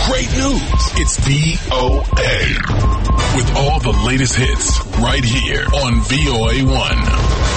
great news. It's VOA. With all the latest hits right here on VOA1.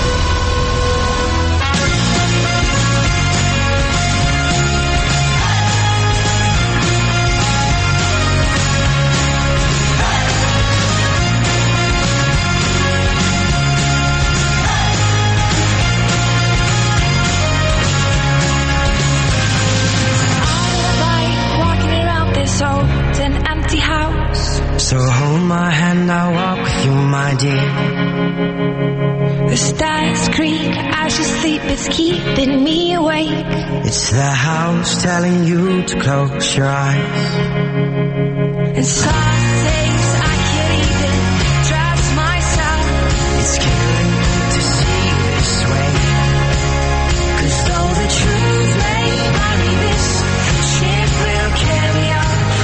So hold my hand, I'll walk with you, my dear. The stars creak as you sleep, it's keeping me awake. It's the house telling you to close your eyes. And some days I can't even trust myself. It's killing me to see you this way. 'Cause though the truth may vary, this ship will carry on.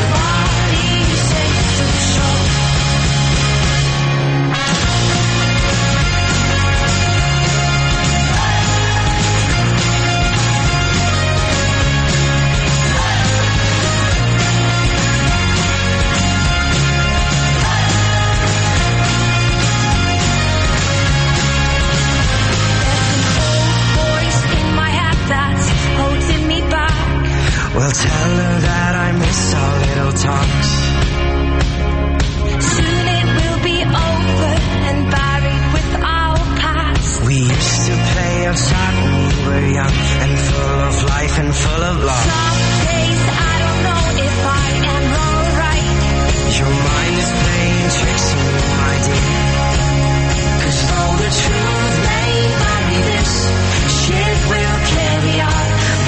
Well, tell her that I miss our little talks. Soon it will be over and buried with our past. We used to play outside when we were young and full of life and full of love. Some days I don't know if I am alright. Your mind is playing tricks on me, my dear. 'Cause though the truth may vary, this ship will carry on.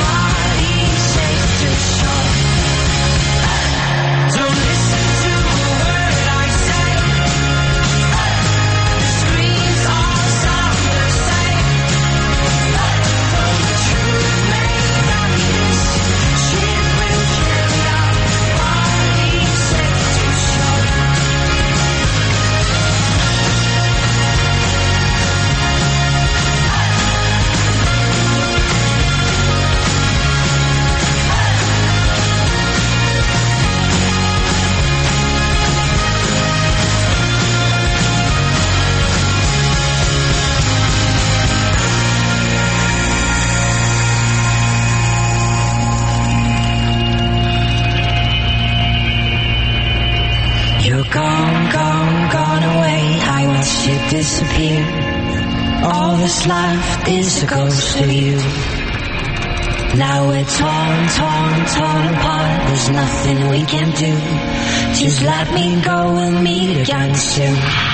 Disappear. All that's left is a ghost of you. Now we're torn apart. There's nothing we can do. Just let me go, we'll meet again soon.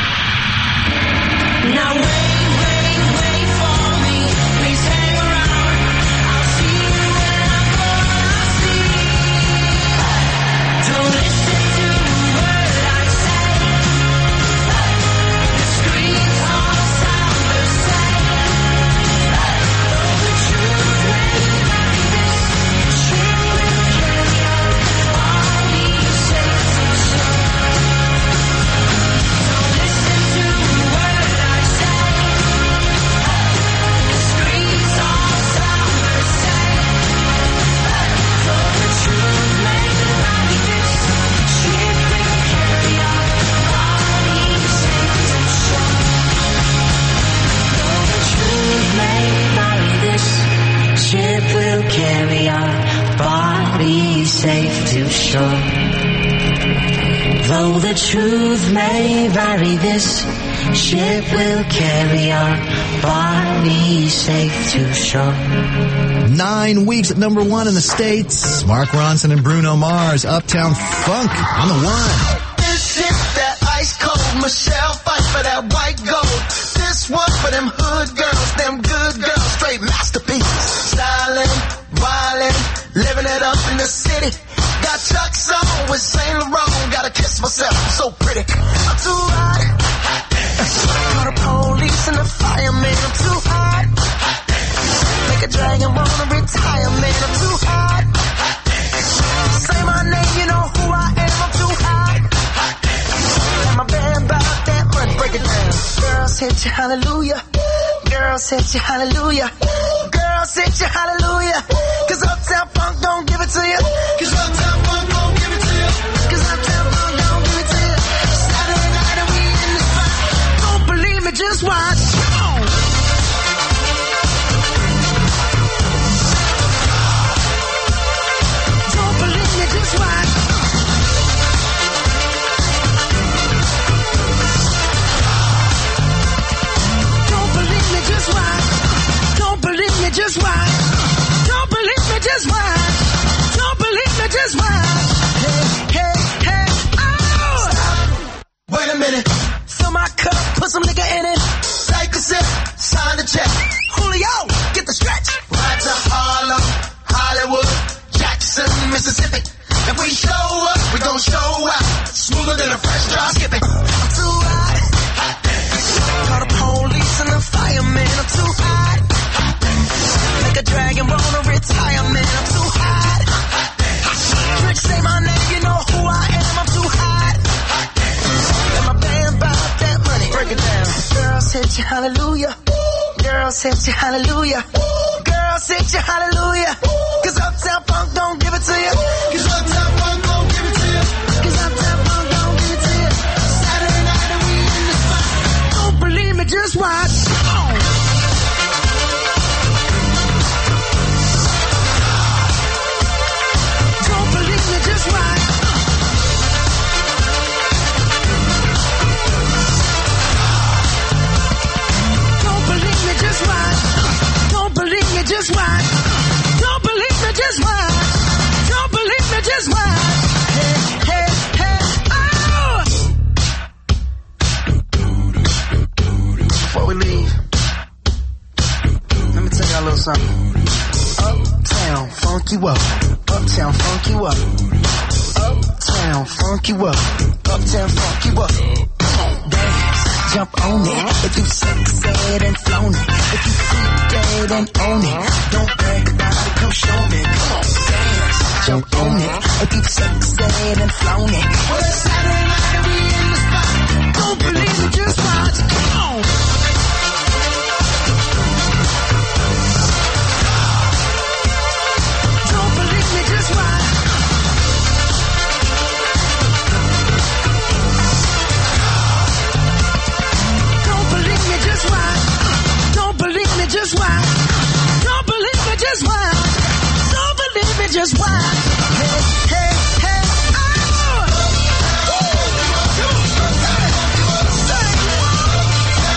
Now wait for me. Please hang around. I'll see you when I'm gonna see. Don't listen to a word I say. The screams all sound the same. The truth may vary, this ship will carry on. I'll be safe to show. Don't listen to a word I say. The screams all sound the same. The truth may vary, this ship will carry on. I'll be safe to show. Though the truth may vary, this ship will carry our bodies safe to shore. Though the truth may vary, this ship will carry our bodies safe to shore. 9 weeks at number 1 in the States. Mark Ronson and Bruno Mars, Uptown Funk on the one. This is that ice cold Michelle fight for that white gold. This one for them hood girls, them good girls, straight masterpieces. Stylin', wildin', living it up in the city. Got Chuck's on with Saint Laurent. Gotta kiss myself, I'm so pretty. I'm too hot. Call the police and the fireman. I'm too hot. Make a dragon wanna retire, man. I'm too hot. Say my name, you know who I am. I'm too hot. And my band bought that money, break it down. Girls hit you, hallelujah. Girls hit you, hallelujah. Girls hit you, hallelujah. 'Cause Uptown Funk don't give it to you. 'Cause Uptown Funk don't Mississippi. If we show up, we gon' show out. Smoother than a fresh drop skipping. I'm too hot. Call the police and the fireman. I'm too hot. Make a dragon wanna retire, man. I'm too hot. Tricks say my name, you know who I am. I'm too hot. And my band bought that money. Break it down. Girls hit you, hallelujah. Girls hit you, hallelujah. Girls hit you, hallelujah. Cause Uptown Funk don't give it to you. Cause Uptown Funk don't give it to you. Cause Uptown Funk don't give it to you. Saturday night and we in the spot. Don't believe me, just watch. Come on. Don't believe me, just watch. Don't believe me, just watch. Don't believe me, just watch. Don't believe me, just watch. Don't believe me, just watch. Hey, hey, hey, oh! Before we leave, let me tell y'all a little something. Uptown, funk you up. Uptown, funk you up. Uptown, funk you up. Uptown, funk you up. Come on, dance, jump on it. If you succeed and flown it. If you freak dead and own it. Don't brag about it, come show me. Come on, dance, jump on it. If you succeed and flown it. Well, it's Saturday night and we in the spot. Don't believe it, just watch. Come on. Don't believe me, just watch. Don't believe me, just watch. Don't believe me, just watch. Don't believe me, just watch. Don't believe me, just watch. Hey, hey, hey, oh!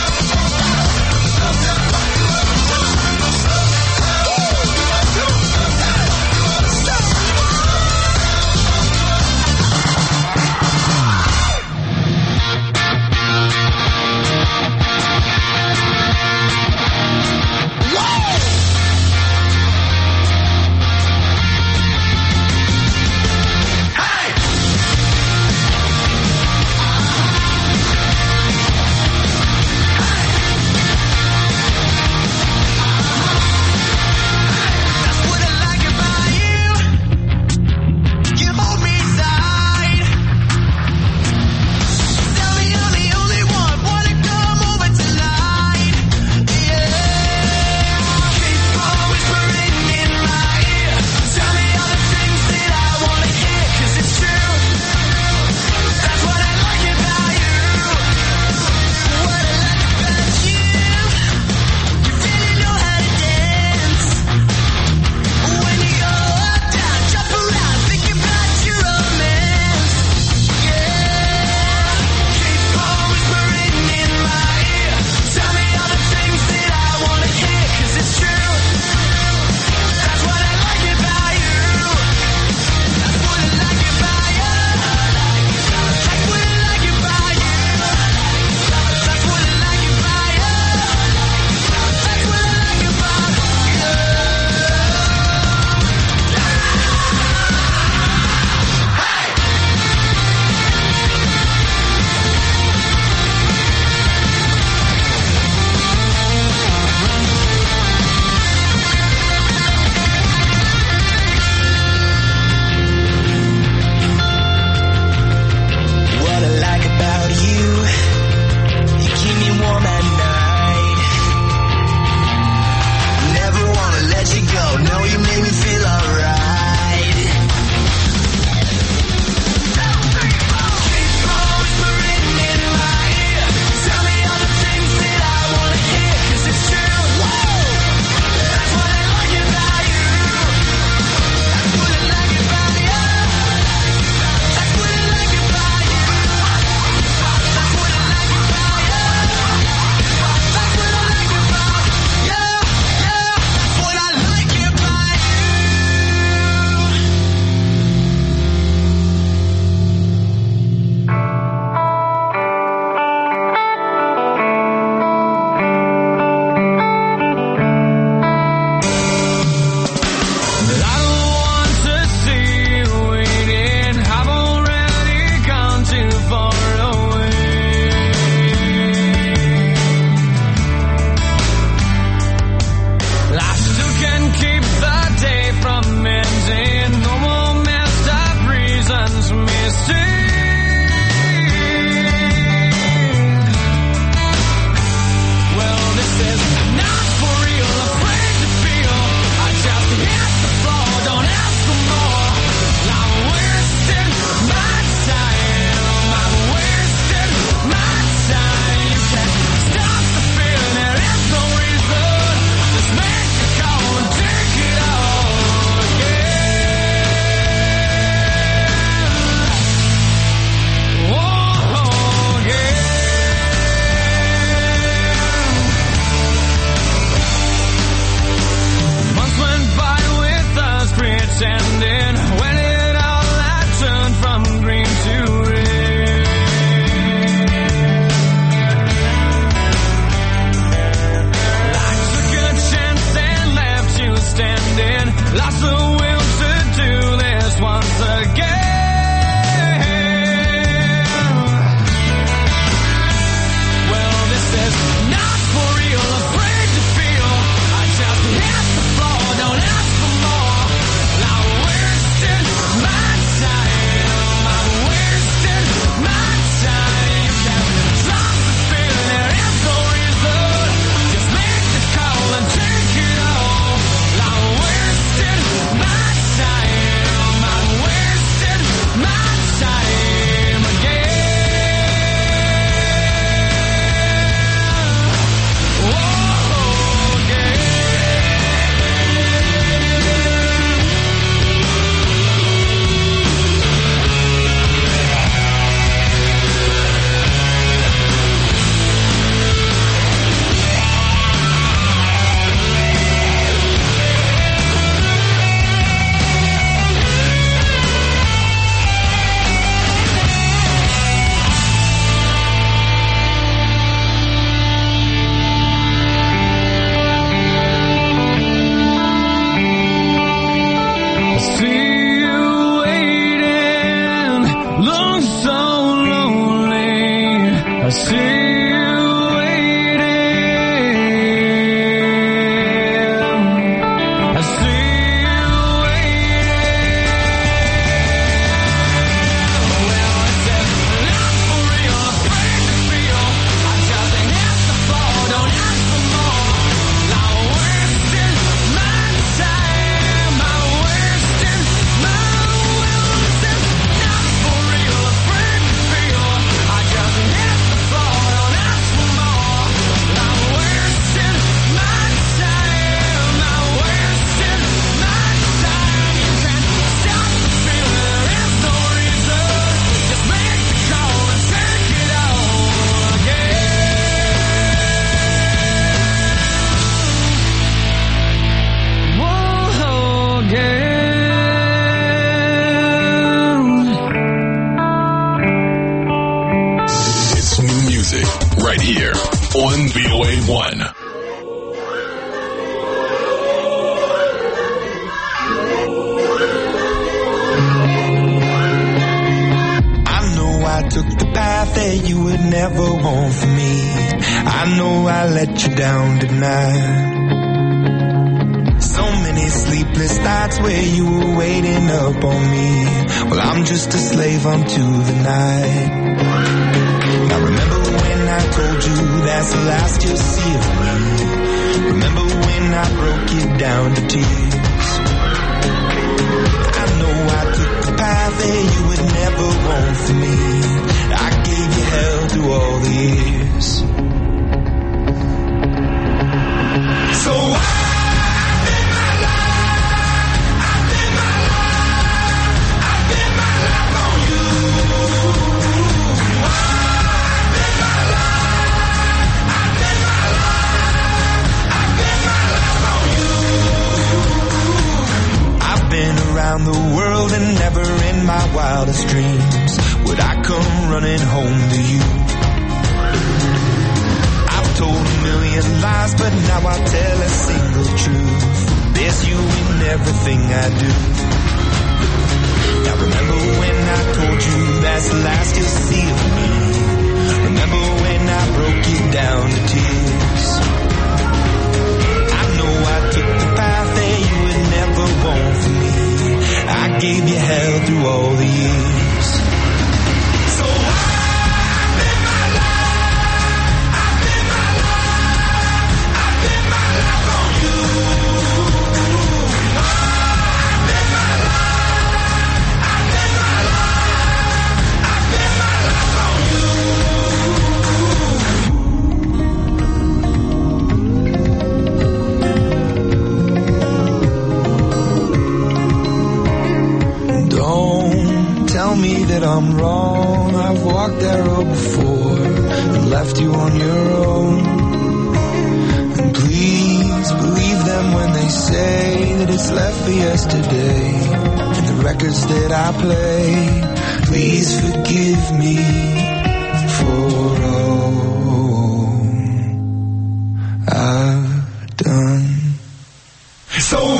VOA1. I took the path that you would never want for me. I know I let you down tonight. So many sleepless nights where you were waiting up on me. Well, I'm just a slave unto the night. Now remember when I told you that's the last you'll see of me. Remember when I broke you down to tears. I know I took the path that you would never want for me. I gave you hell through all the years. So I bet my life on you. I bet my life on you. I've been around the world and never in my wildest dreams would I come running home to you. I've told a million lies, but now I tell a single truth. There's you in everything I do. Now remember when I told you that's the last you'll see of me. Remember when I broke you down to tears. I know I took the path that you would never want for me. I gave you hell through all the years. Tell me that I'm wrong. I've walked that road before and left you on your own. And please believe them when they say that it's left for yesterday. And the records that I play, please forgive me for all I've done. So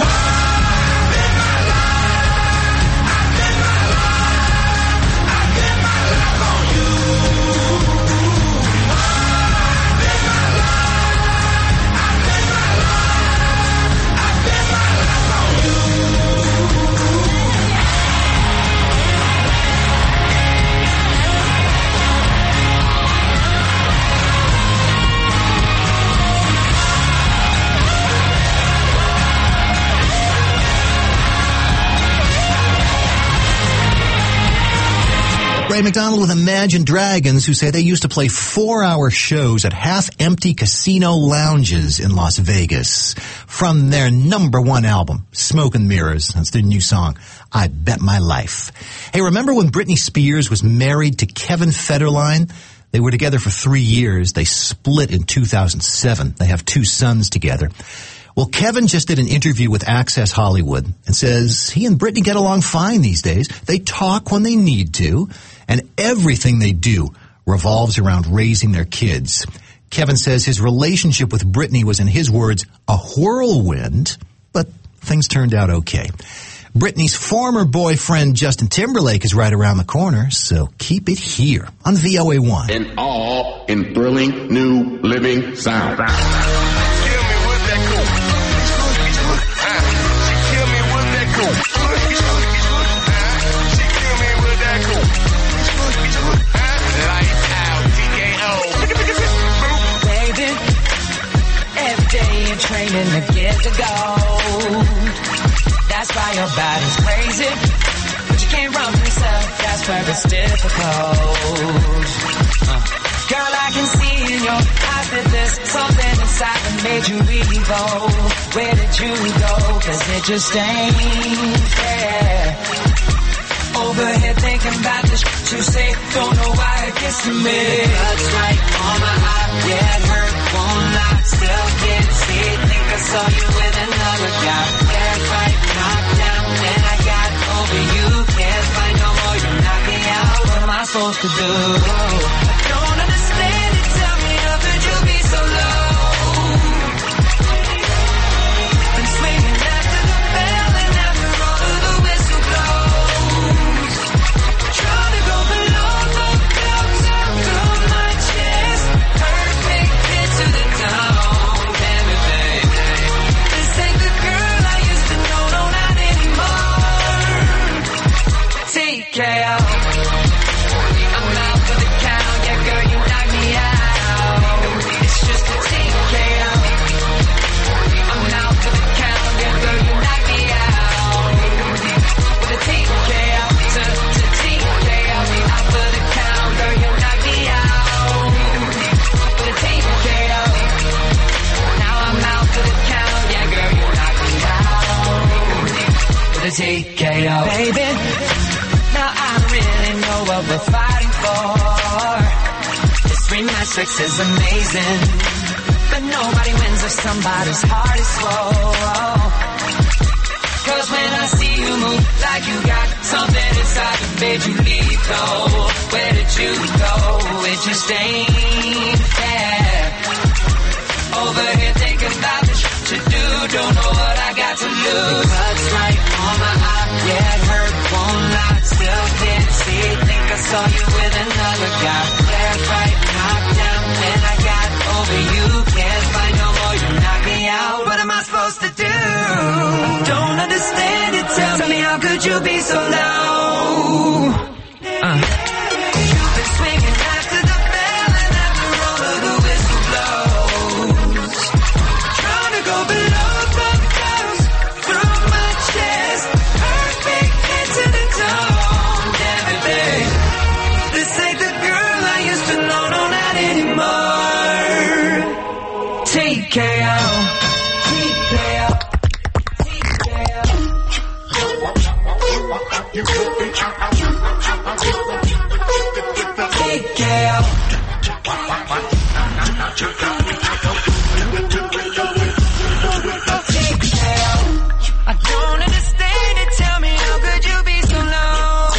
Ray McDonald with Imagine Dragons, who say they used to play 4-hour shows at half-empty casino lounges in Las Vegas. From their #1 album, Smoke and Mirrors. That's their new song, I Bet My Life. Hey, remember when Britney Spears was married to Kevin Federline? They were together for 3 years. They split in 2007. They have 2 sons together. Well, Kevin just did an interview with Access Hollywood and says he and Britney get along fine these days. They talk when they need to, and everything they do revolves around raising their kids. Kevin says his relationship with Britney was, in his words, a whirlwind, but things turned out okay. Britney's former boyfriend, Justin Timberlake, is right around the corner, so keep it here on VOA1. And all in thrilling new living sound. Training to get to gold. That's why your body's crazy, but you can't run yourself. That's where it's difficult. Girl, I can see in your eyes that there's something inside that made you evil. Where did you go? 'Cause it just ain't fair. Over here thinking about the shit you say. Don't know why it gets to me. Looks like on my eye, get hurt, won't lie. Still can't see it, think I saw you with another guy. Get right, knocked down, and I got over you. Can't fight no more, you knock me out. What am I supposed to do? I don't understand it, tell me how could you be so low? TKO. I'm out for the count, yeah girl, you knock me out. It's just a TKO. I'm out for the count, yeah girl, you knock me out. With a TKO, to TKO. Out for the count, girl, you knock me out. With a TKO. Now I'm out for the count, yeah girl, you knock me out. With a TKO. Baby, now I really know what we're fighting for. This rematch sex is amazing, but nobody wins if somebody's heart is full. Cause when I see you move like you got something inside the bed you leave though. Where did you go? It just ain't fair. Over here thinking about the shit to do. Don't know what I got to lose. The cuts right on my eye, yeah it hurt, won't lie. Still can't see it, think I saw you with another guy. Left, right, knocked down, then I got over you. Can't find no more, you knock me out. What am I supposed to do? Don't understand it, tell me how could you be so low? You've been swinging after the bell and after all of the whistle blows. Trying to go below the clouds through my chest. Perfect hit to the dome. Damn it, babe. This ain't the girl I used to know, no not anymore. TKO. TKO. TKO. I don't understand it, tell me how could you be so low?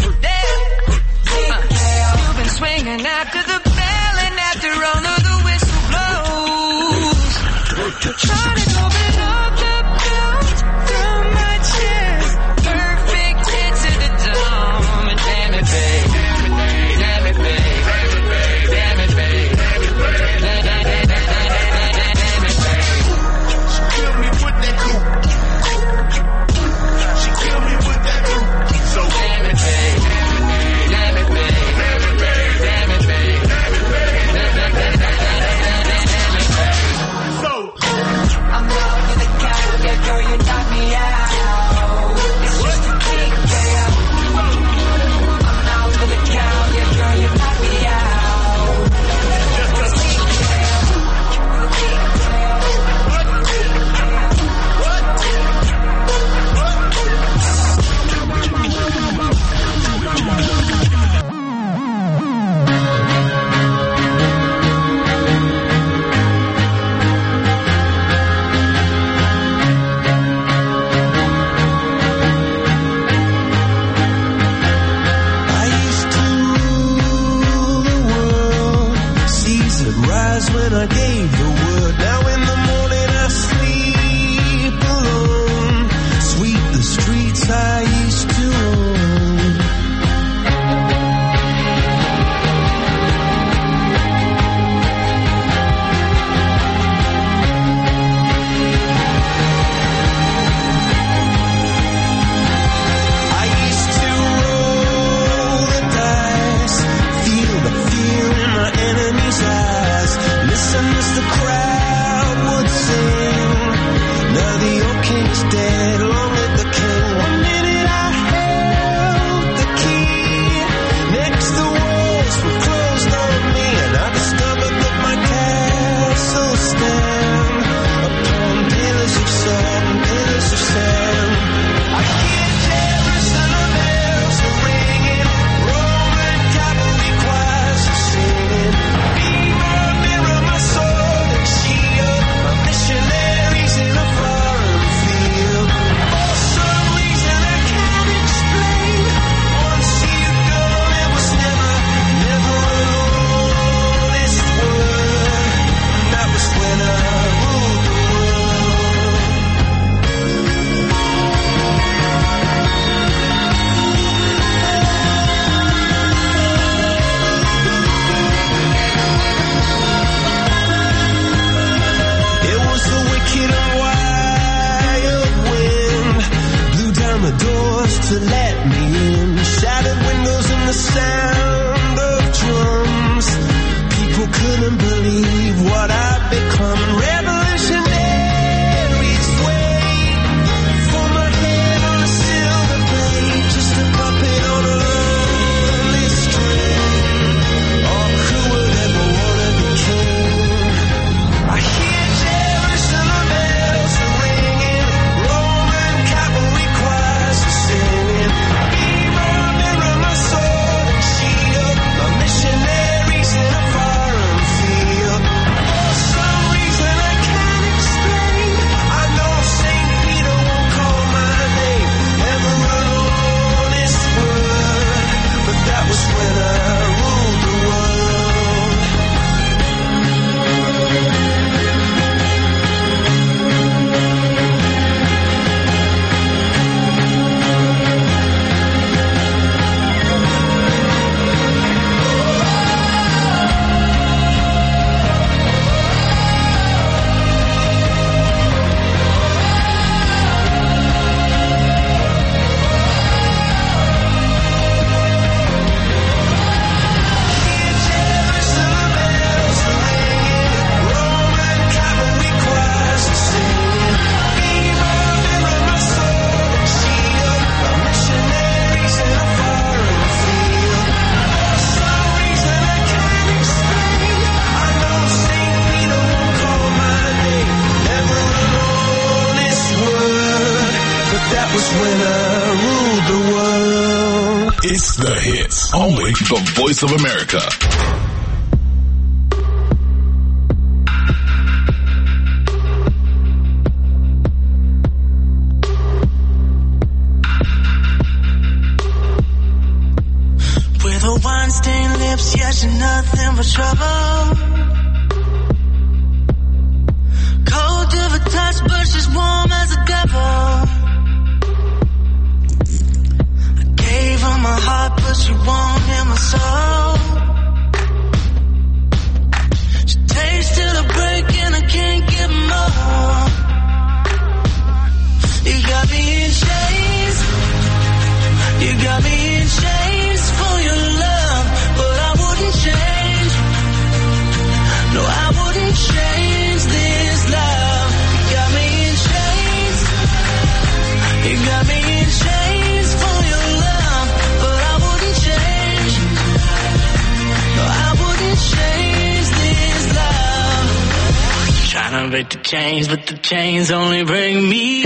You've been swinging after the bell and after all of the whistle blows. Trying to go below the belt through my chest. Perfect hit to the dome. And damn it, babe. Damn it, babe. Damn it, babe. Damn it, babe. She killed me with that coupe. She killed me with that coupe. So damn it, babe. Damn it, babe. Damn it, babe. Damn it, babe. So I'm out for the count, yeah girl, you knock me out. It's just a TKO. I'm out for the count, yeah girl, you knock me out. It's I used to rule the world. Seas would rise when I gave the word. Now in the morning I sleep alone. Sweep the streets I used to own. I used to roll the dice, feel the fear in my enemy's eyes. Listen as the sound of drums. People couldn't believe what I'd become. Revolutionary sway for my head on a silver blade, just a puppet on a lonely string. Oh, who would ever wanna be king? I hear Jerusalem bells are ringing, Roman cavalry choirs are singing. Mirror, mirror, my sword and shield, my missionaries in a foreign field. For some reason I can't explain, I know St. Peter won't call my name, never alone this word, but that was when I ruled the world. Jerusalem bells are ringing, Roman cavalry choirs are singing. Mirror, mirror, my sword and shield, my missionaries in a foreign field. For some reason I can't explain, I know St. Peter won't call my name, never alone this word, but that was when I ruled the world. It's the hits. Only the Voice of America. With her wine-stained lips, yeah, she's nothing but trouble. Cold to the touch, but she's warm as a devil. I gave her my heart, but she won't hear my soul. She tasted a break and I can't get more. You got me in chains. You got me in chains for your love, but I wouldn't change. No, I wouldn't change this love. You got me in chains. You got me in chains for your love, but I wouldn't change. No, I wouldn't change this love. Trying to break the chains, but the chains only bring me.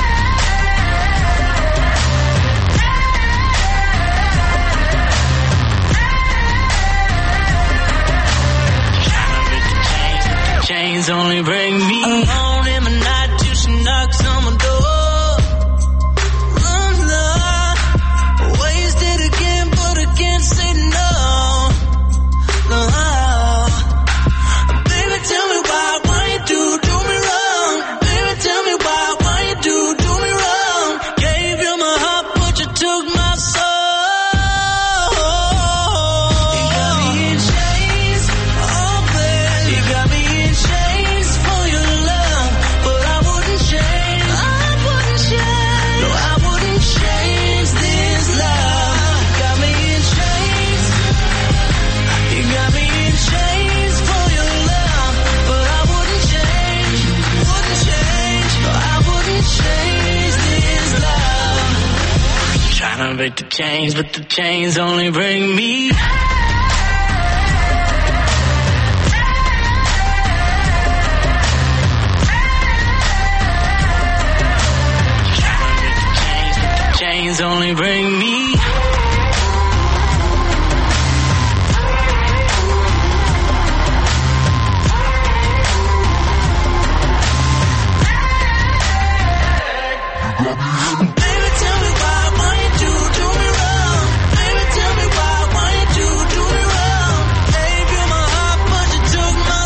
Chains only bring me alone in the night till she knocks on my door. Wasted again, but I can't say no. Baby, tell me why you do me wrong? Baby, tell me why you do me wrong? Gave you my heart, but you took my soul. You got me in chains, oh baby. You got me in chains for your love, but I wouldn't change. I wouldn't change. No, I wouldn't change this love. You got me in chains. You got me in chains for your love, but I wouldn't change. Wouldn't change. No, I wouldn't change this love. Trying to break the chains, but the chains only bring me. Chains only bring me. Baby, tell me why you do me wrong? Baby, tell me why you do me wrong? Gave you my heart, but you took my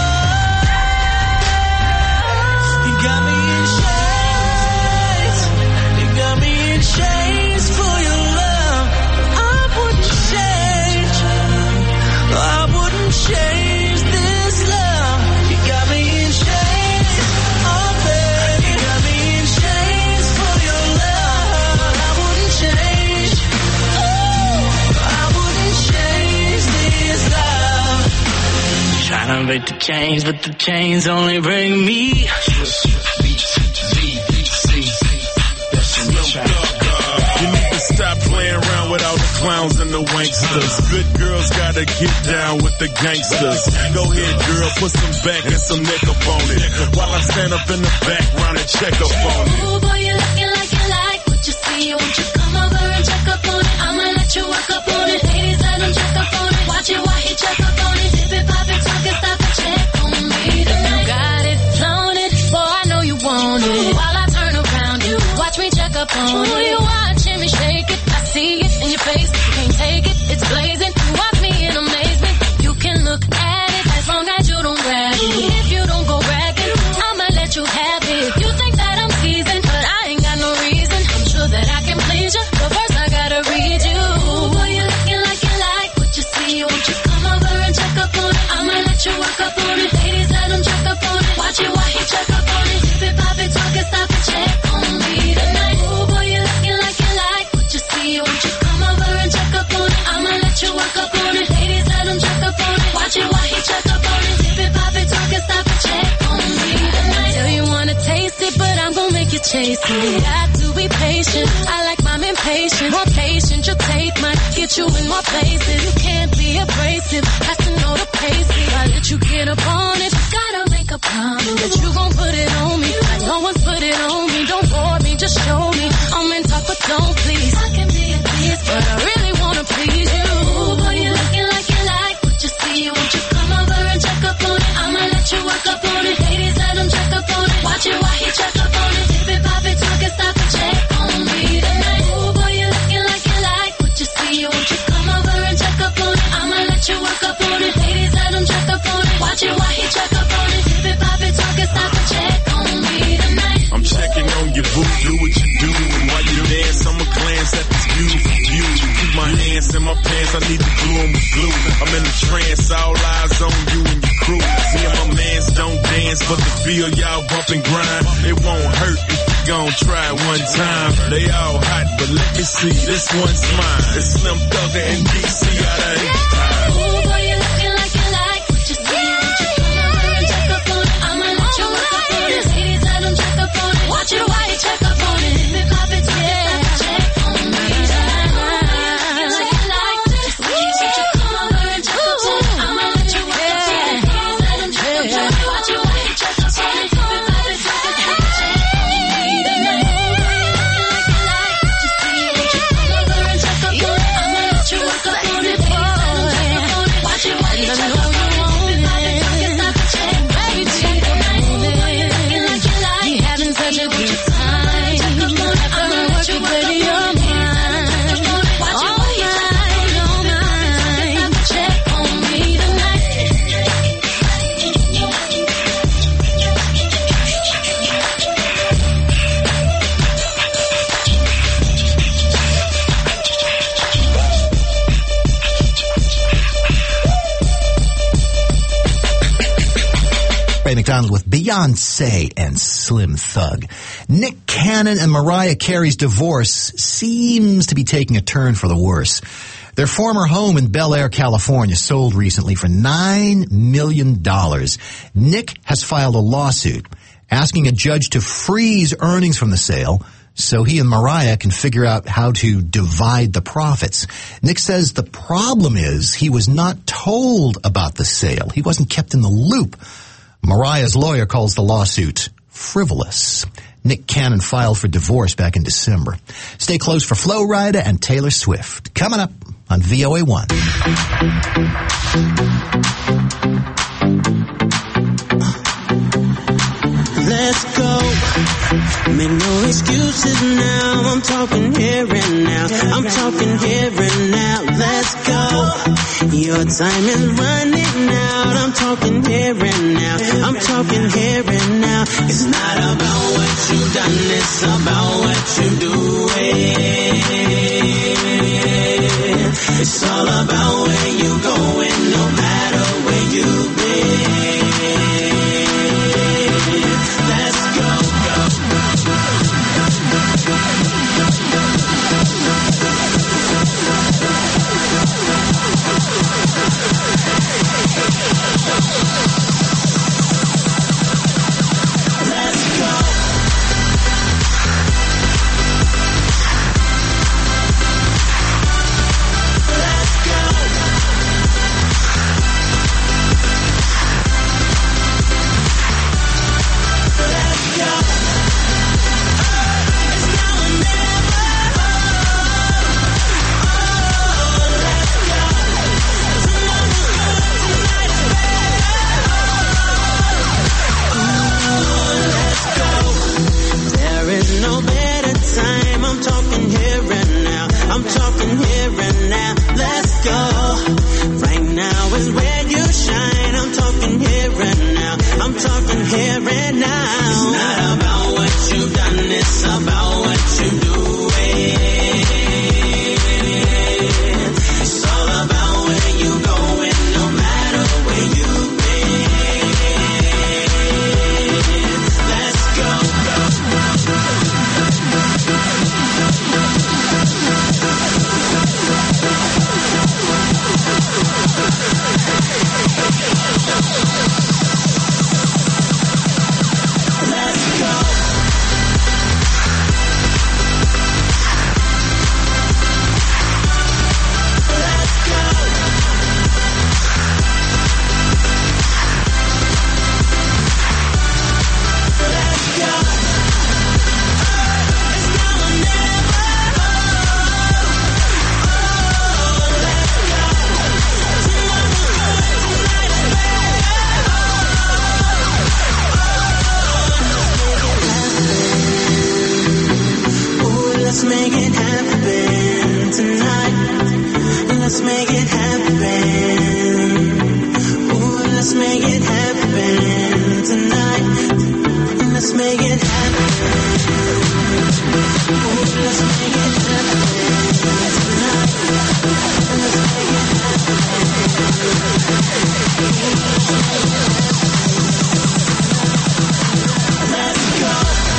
soul. You got me in chains. You got me in chains for your elevate the chains, but the chains only bring me. You need to stop playing around with all the clowns and the wanksters. Good girls gotta get down with the gangsters. Go ahead, girl, put some back and some neck up on it. While I stand up in the background and check up on it. Ooh, boy, you're looking like you like what you see. Won't you come over and check up on it? I'ma let you work up on it. Ladies, let him check up on it. Watch it while he check up on it. Dip it, pop it, talk it, stop it, check on me tonight. You got it, flown it, boy, I know you want it. While I turn around, you watch me check up on it. Ooh, you watching me shake it, I see it in your face. You can't take it, it's blazing. You watch me in amazement. You can look at it as long as you don't grab it. If you don't go bragging, I'ma let you have it. You think that I'm teasing, but I ain't got no reason. I'm sure that I can please you, but first I gotta read you. Ooh, boy, you're looking like you like what you see. Won't you come over and check up on it? I'ma let you work up on it. Ladies, let him check up on it. Watch it while he check up on it. Dip it, pop it, talk it, stop it, check on me tonight. Ooh, boy, you're looking like you like what you see. Won't you come over and check up on it? I'ma let you work up on it. Ladies, let him check up on it. Watch it while he check up on it. Dip it, pop it, talk it, stop it, check on me tonight. Tell you wanna taste it, but I'm gonna make you chase it. Got to be patient. I like mine impatient. More patient, your taste might get you in more places. You can't be abrasive. Has to know the pace. I let you get up on it. Gotta make a promise that you gon' put it on me. Like no one's put it on me. Don't bore me, just show me. I'm in talk, but don't please. I can be a tease, but I really wanna please you. Ooh, boy, you're looking like you like what you see. Won't you come over and check up on it? I'ma let you work up on it. Ladies, let him check up on it. Watch it while he check up on it. Dip it, pop it, talk it, stop it, check on me tonight. Ooh, boy, you're looking like you like what you see. Won't you come over and check up on it? I'ma let you work up on it. Ladies, let him check up on it. Watch it while he check up on it. Dip it, pop it, talk it, stop it, check on me tonight. I'm checking on your boo, do what you do. And while you dance, I'ma glance at this beautiful view. Keep my hands in my pants, I need to glue 'em with glue. I'm in a trance, all eyes on you and your crew. Me and my mans don't dance, but the feel y'all bump and grind. It won't hurt if you gon' try it one time. They all hot, but let me see, this one's mine. It's Slim Thugger and DC out of here. Ooh, boy, you're looking like you like what you see. Won't you come over and check up on it? I'ma let you work up on it. Ladies, let him check up on it. Watch it while he check up on it. Dip it, pop it, talk it, stop it, check on me tonight. You like you like what you see. Won't you come over and check up on it? I'ma let you work up on it. Ladies, let him check up on it. Watch it while he check up on it. Dip it, pop it, talk it, stop it, check on me tonight. Like you like what you see. Won't you come over and check up on it? I'ma let you work up on it. Ladies, let him check up on it. Watch it while he check up on it. Dip it, pop it, talk it, stop it, check on me tonight. Looking like you like. You having such a good time. I'ma let you work up on it. Watch it while he check up on it. Dip it, pop it, talk it, stop it, check on me tonight. Ray McDonald with Beyonce and Slim Thug. Nick Cannon and Mariah Carey's divorce seems to be taking a turn for the worse. Their former home in Bel Air, California, sold recently for $9 million. Nick has filed a lawsuit asking a judge to freeze earnings from the sale so he and Mariah can figure out how to divide the profits. Nick says the problem is he was not told about the sale. He wasn't kept in the loop. Mariah's lawyer calls the lawsuit frivolous. Nick Cannon filed for divorce back in December. Stay close for Flo Rida and Taylor Swift. Coming up on VOA1. Let's go. Make no excuses now. I'm talking here and now. I'm talking here and now. Let's go. Your time is running out. I'm talking here and now. I'm talking here and now. It's not about what you've done. It's about what you're doing. It's all about where you're going, no matter where you've been. Let's go, go. make it happen. Ooh, let's make it happen tonight. Let's make it happen. Ooh, let's make it happen tonight. Let's make it happen. Let's go.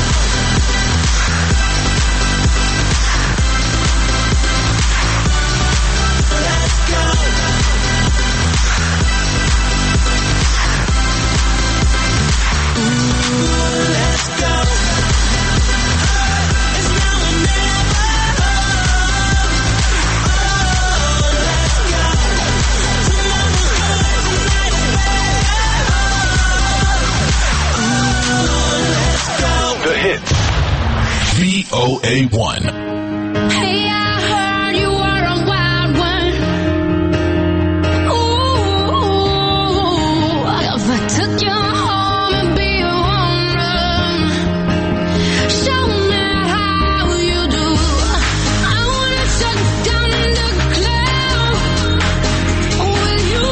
The hit. VOA1. Hey, I heard you were a wild one. Ooh, if I took you home and be your home, show me how you do. I wanna shut down the cloud with you.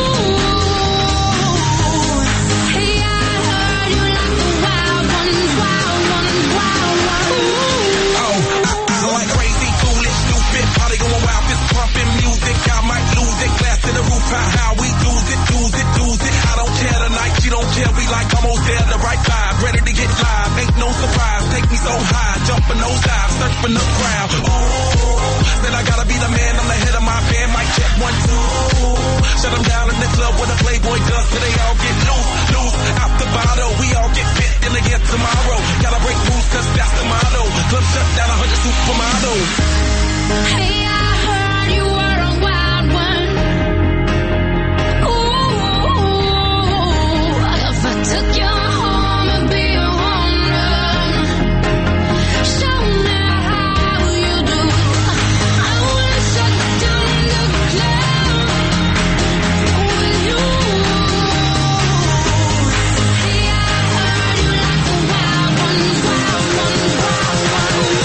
Hey, I heard you like the wild ones, wild ones, wild ones. I like crazy, foolish, stupid, party going wild, fist pumping music. I might lose it, glass to the roof, how we lose it, lose it, lose it. I don't care tonight, she don't care, we like almost there, the right vibe, ready to get live, ain't no surprise, take me so high, jumping those dives, search for the crowd. Oh, said I gotta be the man, I'm the head of my band, mic check 1, 2. Shut them down in the club with a Playboy does, so they all get loose, loose, out the bottle, we all get fit in again tomorrow. Gotta break rules, cause that's the motto. Club shut down 100 supermodels. Hey, I heard you were a wild one. Ooh, if I took you home and be your home run, show me how you do. I wanna shut down the cloud with you. Hey, I heard you like the wild ones, wild ones, wild ones.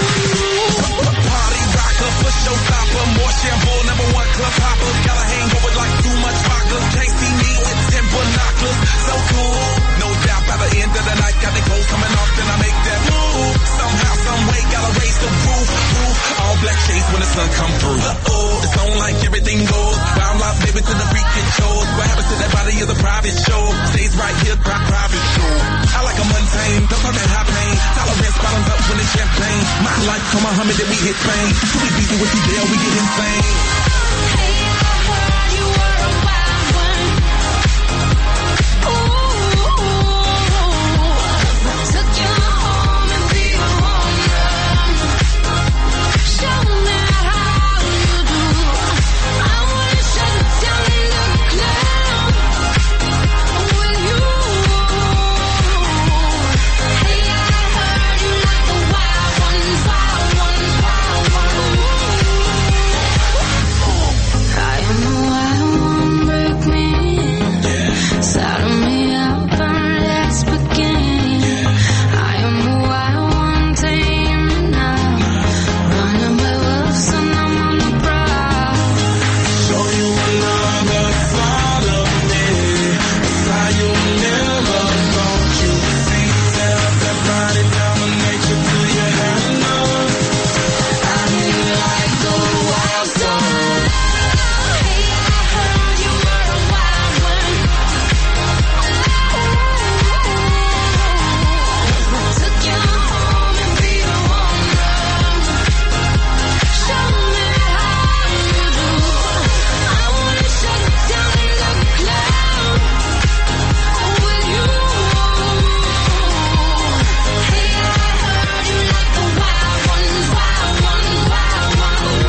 Party rocker, for showstopper, more shampoo, #1 club hopper. Got a hangover like too much vodka. Can't see me with 10 binoculars. So cool, no doubt by the end of the night. Got the clothes coming off, then I make that move. Somehow, some way, gotta raise the roof. All black shades when the sun come through. It's on like everything goes. Wild life, baby, to the freak it shows. What happens to that body is a private show. Stays right here, private show. I like a mundane, don't talk that high pain. Tolerance bottoms up when it's champagne. My life, come on, Muhammad, then we hit Spain. Too we busy with the deal, we get insane. Hey, I heard you were a wild one. Ooh, if I took you home and be your home run, show me how you do. I wanna shut down the cloud with you. Hey, I heard you like the wild ones, wild ones, wild ones. I am the wild one, break me in. Saddle me up and let's begin. I am the wild one, tame me now. Running with wolves and I'm on the prowl. Show you another side of me, a side you never thought you'd see. Tell that body domination till you have enough. I mean like the wild side. Hey, I heard you were a wild one. If I took you home and be your home run, show me how you do. I wanna shut down the cloud with you. Hey, I heard you like the wild ones, wild ones, wild ones.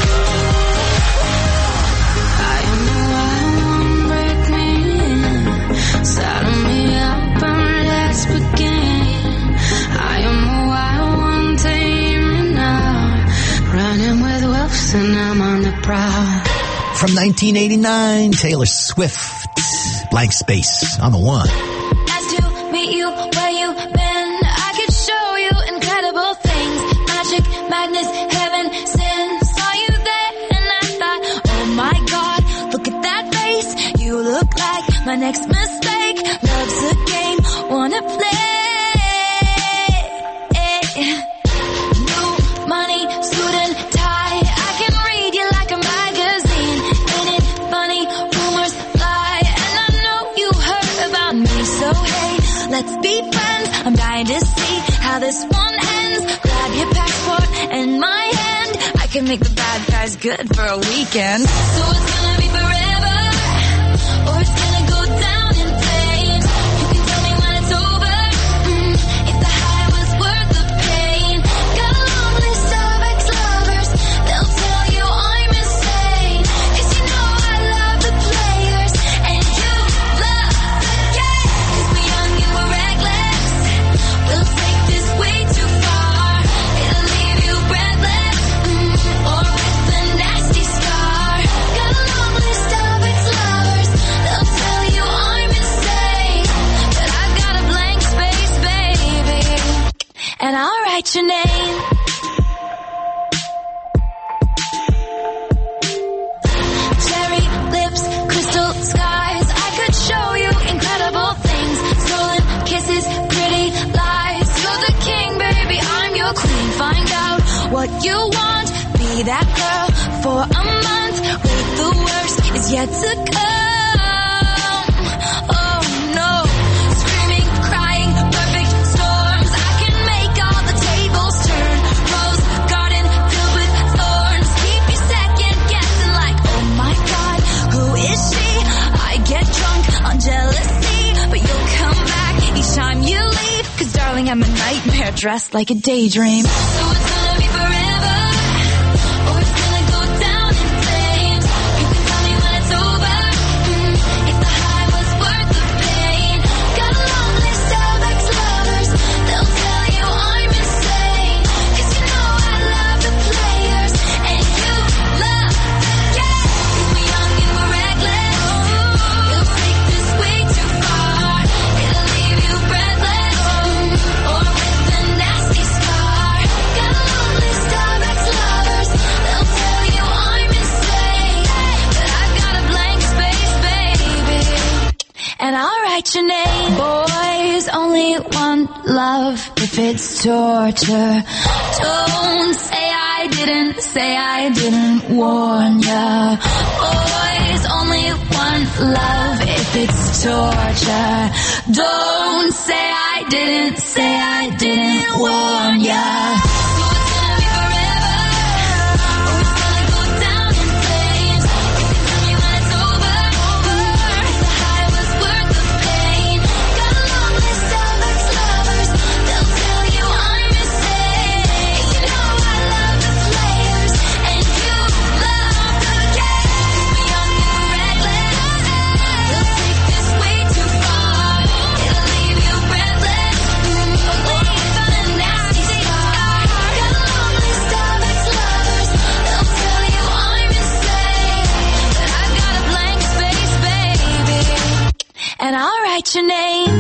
I am the wild one, break me in. Saddle me up and let's begin. I am the wild one, tame me now. Running with wolves and I'm on the prowl. From 1989, Taylor Swift, Blank Space on the one. Nice to meet you where you been. I could show you incredible things. Magic, madness, heaven, sin. Saw you there and I thought, oh my my next mistake. Love's a game, wanna play. New money, suit and tie. I can read you like a magazine. Ain't it funny? Rumors fly, and I know you heard about me. So hey, let's be friends. I'm dying to see how this one ends. Grab your passport and my hand. I can make the bad guys good for a weekend. So it's gonna be forever, or it's gonna go down in flames. You can tell me when it's over, if the high was worth the pain. Got a long list of ex-lovers, they'll tell you I'm insane. 'Cause you know I love the players, and you love the game. 'Cause we're young and we're reckless, we'll take this way too far. It'll leave you breathless, or with a nasty scar. Got a long list of ex-lovers, they'll tell you I'm insane. But I've got a blank space, baby, and I'll write your name. Cherry lips, crystal skies, I could show you incredible things. Stolen kisses, pretty lies. You're the king, baby, I'm your queen. Find out what you want, be that girl for a month. Wait, the worst is yet to come. Oh no, screaming, crying, perfect storms. I can make all the tables turn. Rose garden filled with thorns. Keep you second guessing like, oh my god, who is she? I get drunk on jealousy, but you'll come back each time you leave. 'Cause darling, I'm a nightmare dressed like a daydream. So it's gonna be forever, or it's gonna go down in flames. You can tell me when it's over, if the high was worth the pain. Got a long list of ex-lovers, they'll tell you I'm insane. 'Cause you know I love the players, and you love the game. 'Cause we're young and we're reckless, we'll take this way too far. It'll leave you breathless, or with a nasty scar. Got a long list of ex-lovers, they'll tell you I'm insane. But I've got a blank space, baby, and I'll write your name. Boys only want love if it's torture. Don't say I didn't warn ya. Boys only want love if it's torture. Don't say I didn't warn ya. So it's gonna be forever, or it's gonna go down in flames. You can tell me when it's over, if the high was worth the pain. Got a long list of ex-lovers, they'll tell you I'm insane. 'Cause you know I love the players, and you love the game. 'Cause we're young and we're reckless, we'll take this way too far. It'll leave you breathless, or with a nasty scar. Got a long list of ex-lovers, they'll tell you I'm insane. But I've got a blank space, baby, and I'll write your name.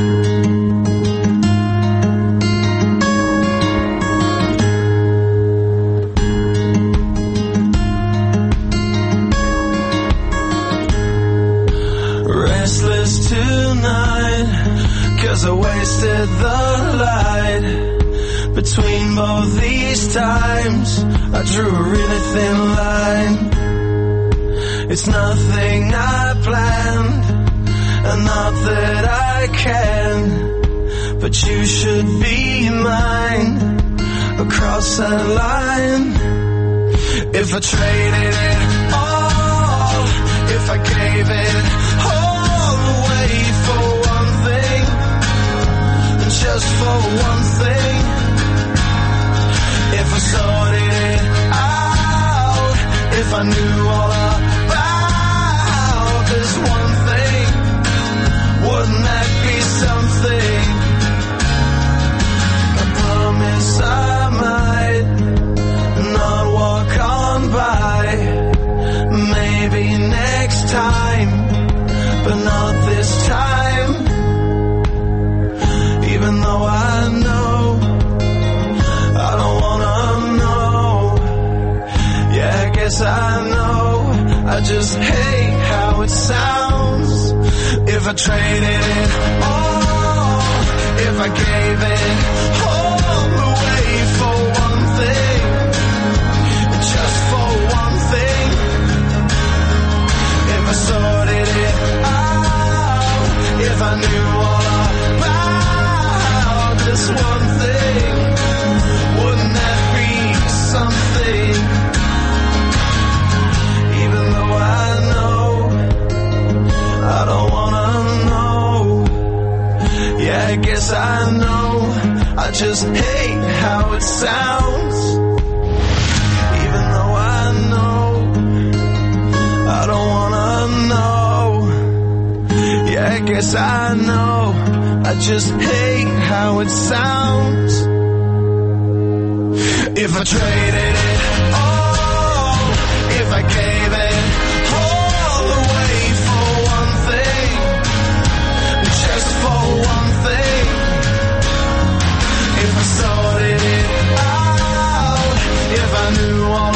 Restless tonight, 'cause I wasted the light. Between both these times, I drew a really thin line. It's nothing I planned, and not that I can, but you should be mine across that line. If I traded it all, if I gave it all away for one thing, just for one thing, if I sorted it out, if I knew all about this one thing, wouldn't that be something? I promise I might not walk on by, maybe next time, but not this time. Even though I know I don't wanna know, yeah, I guess I know I just hate how it sounds. If If I traded it all, if I gave it all away for one thing, just for one thing, if I sorted it out, if I knew all about this one thing, wouldn't that be something? Even though I know I don't wanna know, yeah, I guess I know, I just hate how it sounds. Even though I know I don't wanna know, yeah, I guess I know, I just hate how it sounds. If I traded it all, if I gave it all away for one thing, just for one thing, if I sorted it out, if I knew all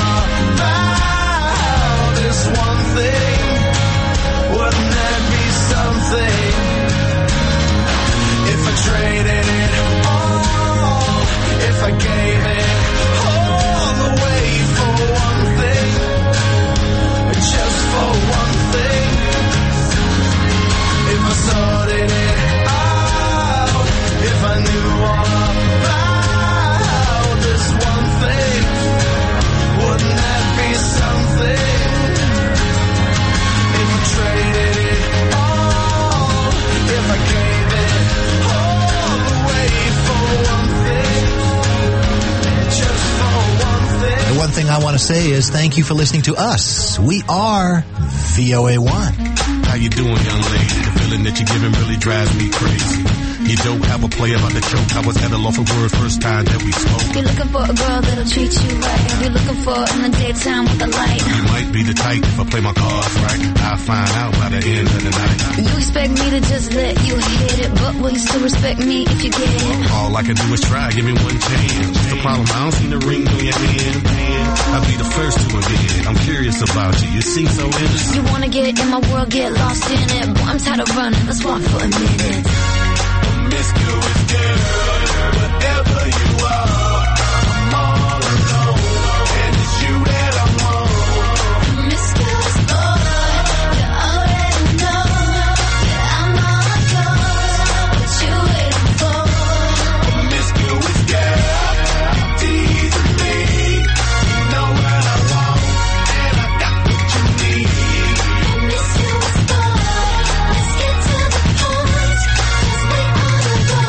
about this one thing, wouldn't that be something? If I traded it all, if I gave it all away for one thing, just for one thing, if I sorted it out, if I knew all about this one thing, wouldn't that be something? If I traded it all, if I gave it all away for one thing, just for one thing. The one thing I want to say is thank you for listening to us. We are VOA1. How you doing, young lady? The feeling that you're giving really drives me crazy. You don't have a play about the choke. I was at a loss for words first time that we spoke. You're looking for a girl that'll treat you right. You're looking for in the daytime with the light. You might be the type if I play my cards right. I'll find out by the end of the night. You expect me to just let you hit it, but will you still respect me if you get it? All I can do is try, give me one chance. What's the problem? I don't see the ring on your hand. I'll be the first to admit it. I'm curious about you. You seem so innocent. You wanna get in my world, get lost in it. Boy, I'm tired of running. Let's walk for a minute. Promiscuous girl, whatever you are, I'm all alone, and it's you that I want. Promiscuous boy, you already know that I'm all yours. What you waiting for? Promiscuous girl, you're teasing me. You know what I want, and I got what you need. Promiscuous boy, let's get to the point, 'cause we all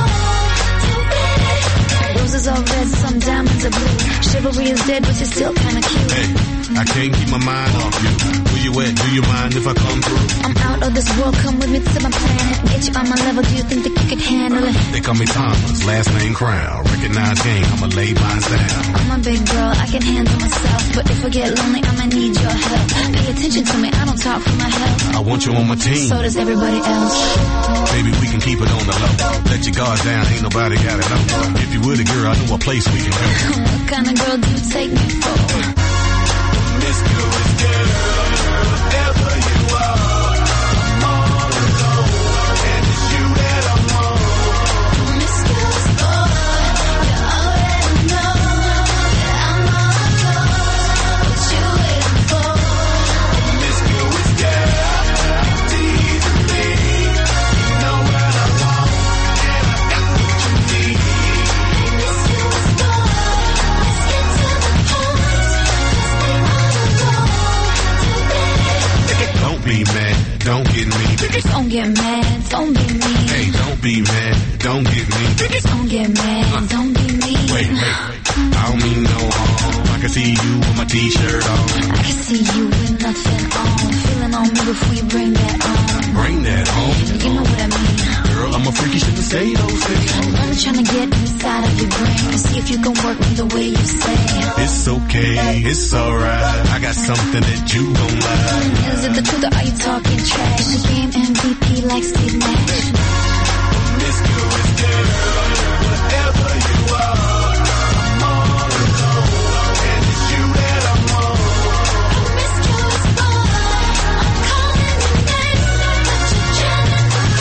roses are red, some diamonds are blue. Chivalry is dead, but you're still kinda cute. Hey, I can't keep my mind off you. Where you at? Do you mind if I come through? I'm out of this world, come with me to my planet. Get you on my level, do you think that you could handle it? They call me Thomas, last name Crown. Recognize game, I'ma lay mine down. I'm a big girl, I can handle myself. But if I get lonely, I'ma need your help. Pay attention to me, I don't talk for my health. I want you on my team. So does everybody else. Baby, we can keep it on the low. Let your guard down, ain't nobody got it know. If you were the girl, I know a place we can go. What kind of girl do you take me for? Promiscuous girl, whatever you are, I'm all alone, and it's you that I want. Promiscuous boy, you already know that I'm all yours. What you waiting for? Promiscuous girl, you're teasing me. You know what I want, and I got what you need. Promiscuous boy, let's get to the point, 'cause we all Don't be mad, don't get me. Don't get mad, don't be mean. Hey, don't be mad, don't get me. Don't get mad, don't be mean. Wait, I don't mean no harm. I can see you with my t-shirt on. I can see you with nothing on. Feeling on me before you bring that on. Bring that home. You know what I mean. Girl, I'm a freaky, shouldn't say those things. I'm only trying to get inside of your brain to see if you can work me the way you say. It's okay, it's alright. I got something that you don't like. Is it the truth or are you talking trash? The game MVP like Steve Nash. Promiscuous girl, whatever you are, I'm all alone, and it's you that I want. Promiscuous boy, I'm calling your name, but you're chilling the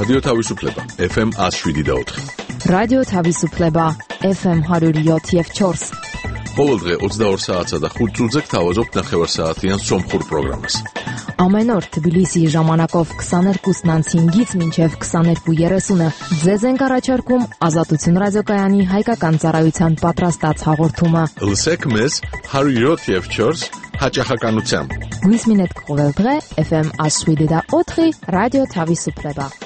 რადიო თავისუფლება FM 107.4. რადიო თავისუფლება FM 107.4. ყოველ დღე 22 საათსა და 5 წუთზე გთავაზობთ ნახევარსაათიან სომხურ პროგრამას. Ամեն օր Թբիլիսիի ժամանակով 22:05-ից մինչև 22:30-ը ձեզ ենք առաջարկում Ազատություն ռադիոկայանի հայկական ծառայության պատրաստած հաղորդումը։ Լսեք մեզ 107.4 հաճախականությամբ։ Գույս մինետ կողել დღե FM 107.4 ռադիո Թավիսուպլեբա։